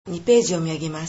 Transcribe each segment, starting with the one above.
2ページ読み上げます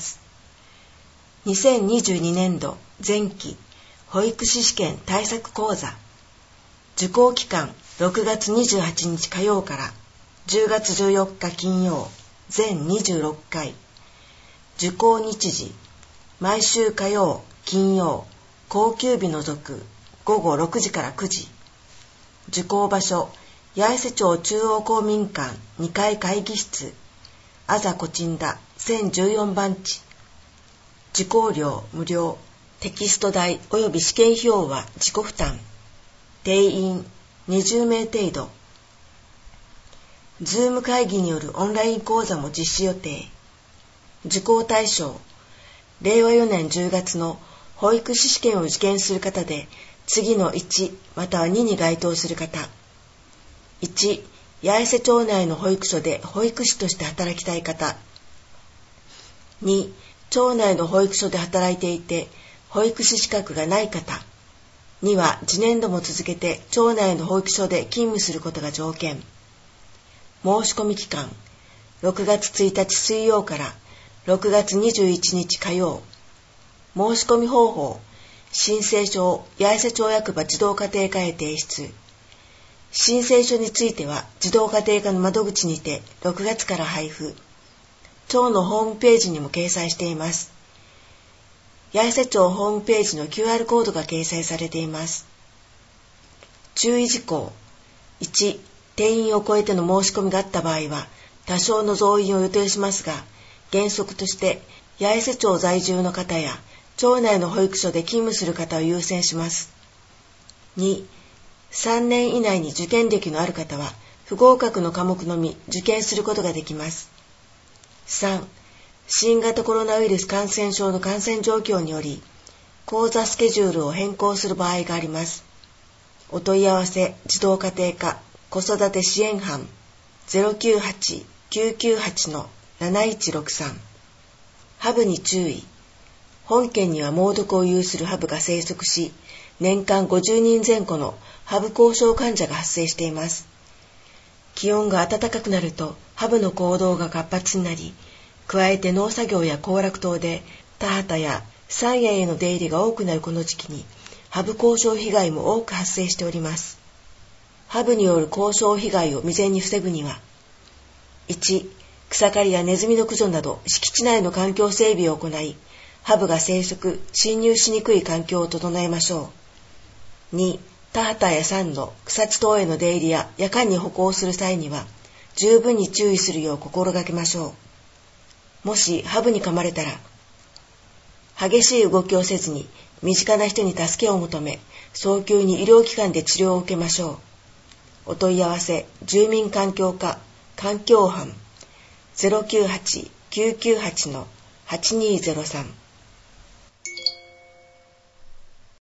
。2022年度前期保育士試験対策講座、受講期間6月28日火曜から10月14日金曜、全26回。受講日時、毎週火曜、金曜、公休日除く午後6時から9時。受講場所、八重瀬町中央公民館2階会議室、あざこちんだ1014番地。受講料無料、テキスト代及び試験費用は自己負担。定員20名程度。ズーム会議によるオンライン講座も実施予定。受講対象、令和4年10月の保育士試験を受験する方で、次の1または2に該当する方。1、八重瀬町内の保育所で保育士として働きたい方。2、町内の保育所で働いていて保育士資格がない方。2は次年度も続けて町内の保育所で勤務することが条件。申し込み期間、6月1日水曜から6月21日火曜。申し込み方法、申請書を八重瀬町役場児童家庭課へ提出。申請書については児童家庭課の窓口にて6月から配布。町のホームページにも掲載しています。八重瀬町ホームページの QR コードが掲載されています。注意事項。1、定員を超えての申し込みがあった場合は多少の増員を予定しますが、原則として八重瀬町在住の方や町内の保育所で勤務する方を優先します。2、3年以内に受験歴のある方は不合格の科目のみ受験することができます。3、新型コロナウイルス感染症の感染状況により講座スケジュールを変更する場合があります。お問い合わせ児童家庭課子育て支援班 098-998-7163。ハブに注意。本県には猛毒を有するハブが生息し、年間50人前後のハブ後遺症患者が発生しています。気温が暖かくなるとハブの行動が活発になり、加えて農作業や行楽等で田畑や山野への出入りが多くなるこの時期にハブ後遺症被害も多く発生しております。ハブによる後遺症被害を未然に防ぐには、1、草刈りやネズミの駆除など敷地内の環境整備を行い、ハブが生息・侵入しにくい環境を整えましょう。2、田畑や山の草地等への出入りや夜間に歩行する際には十分に注意するよう心がけましょう。もしハブに噛まれたら、激しい動きをせずに身近な人に助けを求め、早急に医療機関で治療を受けましょう。お問い合わせ住民環境課環境班 098-998-8203